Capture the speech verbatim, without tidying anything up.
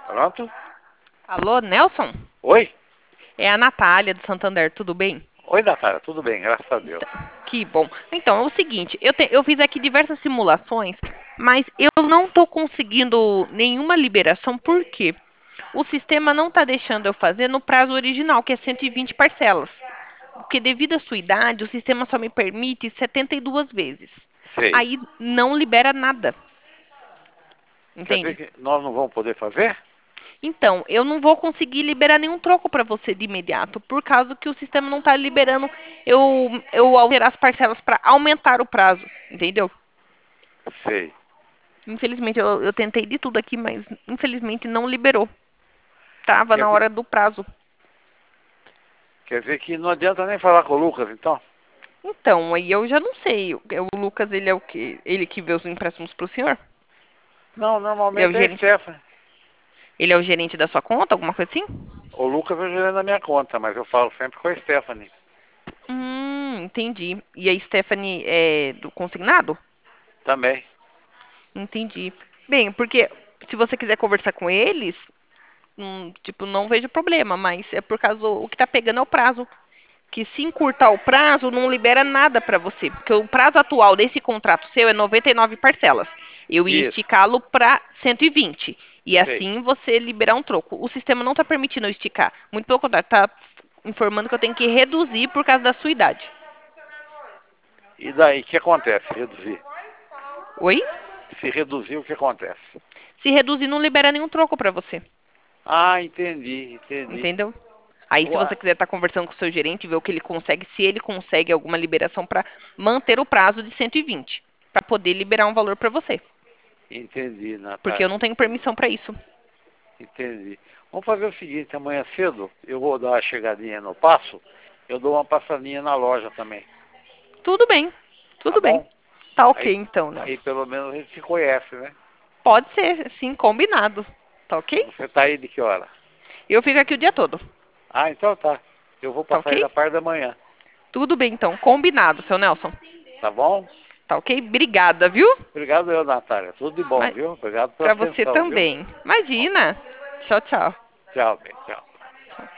Pronto? Alô, Nelson? Oi? É a Natália do Santander, tudo bem? Oi, Natália, tudo bem, graças a Deus. Que bom. Então, é o seguinte, eu, te- eu fiz aqui diversas simulações, mas eu não estou conseguindo nenhuma liberação, por quê? O sistema não está deixando eu fazer no prazo original, que é cento e vinte parcelas. Porque devido à sua idade, o sistema só me permite setenta e duas vezes. Sei. Aí não libera nada, Quer dizer entende? que nós não vamos poder fazer? Então, eu não vou conseguir liberar nenhum troco para você de imediato, por causa que o sistema não está liberando eu, eu alterar as parcelas para aumentar o prazo, entendeu? Sei. Infelizmente, eu, eu tentei de tudo aqui, mas infelizmente não liberou. Tava Quer na dizer, hora do prazo. quer dizer que não adianta nem falar com o Lucas, então? Então, aí eu já não sei. O o Lucas, ele é o quê? Ele que vê os empréstimos pro senhor? Não, Ele é o normalmente é a gerente? Stephanie. Ele é o gerente da sua conta, alguma coisa assim? O Lucas é o gerente da minha conta, mas eu falo sempre com a Stephanie. Hum, entendi. E a Stephanie é do consignado? Também. Entendi. Bem, porque se você quiser conversar com eles, hum, tipo, não vejo problema, mas é por causa o que tá pegando é o prazo. Que se encurtar o prazo, não libera nada para você. Porque o prazo atual desse contrato seu é noventa e nove parcelas. Eu ia Isso. esticá-lo para cento e vinte. E Sei. assim você liberar um troco. O sistema não está permitindo eu esticar. Muito pelo contrário, está informando que eu tenho que reduzir por causa da sua idade. E daí, o que acontece? Reduzir. Oi? Se reduzir, o que acontece? Se reduzir, não libera nenhum troco para você. Ah, entendi, entendi. Entendeu? Aí, se Ué, você quiser estar conversando com o seu gerente, ver o que ele consegue, se ele consegue alguma liberação para manter o prazo de cento e vinte, para poder liberar um valor para você. entendi, Porque eu Natália. não tenho permissão para isso. Entendi. Vamos fazer o seguinte, amanhã cedo eu vou dar uma chegadinha no passo, eu dou uma passadinha na loja também, Tudo bem, tá tudo bem. bom? Tá ok, Aí, então, aí Nelson. pelo menos a gente se conhece, né? Pode ser, sim, combinado. Tá ok? Você tá aí de que hora? Eu fico aqui o dia todo. Ah, então tá. Eu vou Tá passar aí ok? da parte da manhã, Tudo bem, então, combinado, seu Nelson. tá bom? Tá ok? Obrigada, viu? Obrigado eu, Natália. Tudo de bom, Mas viu? Obrigado pela para você atenção, viu? também. Imagina. Tchau, tchau. Tchau, bem, tchau.